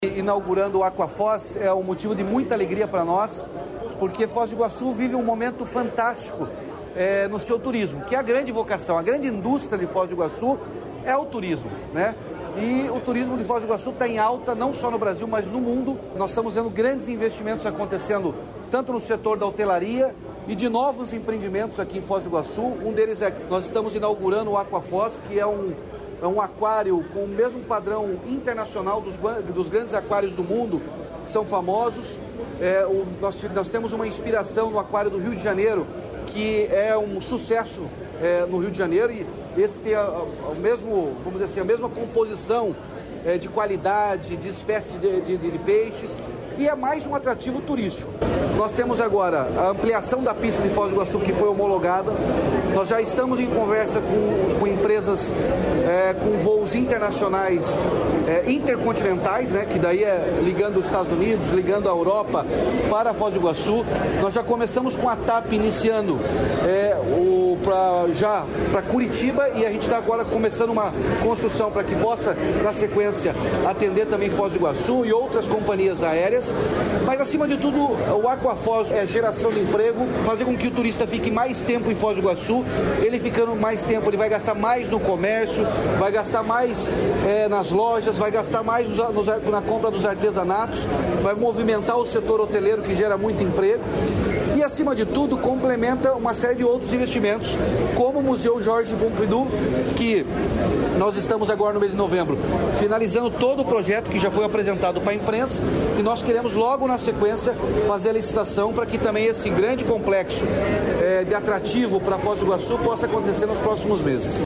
Inaugurando o Aquafoz é um motivo de muita alegria para nós, porque Foz do Iguaçu vive um momento fantástico no seu turismo, que é a grande vocação, a grande indústria de Foz do Iguaçu é o turismo, né? E o turismo de Foz do Iguaçu está em alta, não só no Brasil, mas no mundo. Nós estamos vendo grandes investimentos acontecendo, tanto no setor da hotelaria e de novos empreendimentos aqui em Foz do Iguaçu. Um deles é que nós estamos inaugurando o Aquafoz, que é um aquário com o mesmo padrão internacional dos grandes aquários do mundo, que são famosos. Nós temos uma inspiração no aquário do Rio de Janeiro, que é um sucesso no Rio de Janeiro, e esse tem o mesmo, vamos dizer assim, a mesma composição de qualidade, de espécies de peixes, e é mais um atrativo turístico. Nós temos agora a ampliação da pista de Foz do Iguaçu, que foi homologada. Nós já estamos em conversa com empresas com voos internacionais, intercontinentais, né, que daí é ligando os Estados Unidos, ligando a Europa para Foz do Iguaçu. Nós já começamos com a TAP iniciando para Curitiba, e a gente está agora começando uma construção para que possa, na sequência, atender também Foz do Iguaçu e outras companhias aéreas. Mas, acima de tudo, o Aquafoz é geração de emprego, fazer com que o turista fique mais tempo em Foz do Iguaçu. Ele ficando mais tempo, ele vai gastar mais no comércio, vai gastar mais nas lojas, vai gastar mais na compra dos artesanatos, vai movimentar o setor hoteleiro, que gera muito emprego. E, acima de tudo, complementa uma série de outros investimentos, como o Museu Georges Pompidou, que nós estamos agora no mês de novembro finalizando todo o projeto que já foi apresentado para a imprensa, e nós queremos logo na sequência fazer a licitação para que também esse grande complexo de atrativo para Foz do Iguaçu possa acontecer nos próximos meses.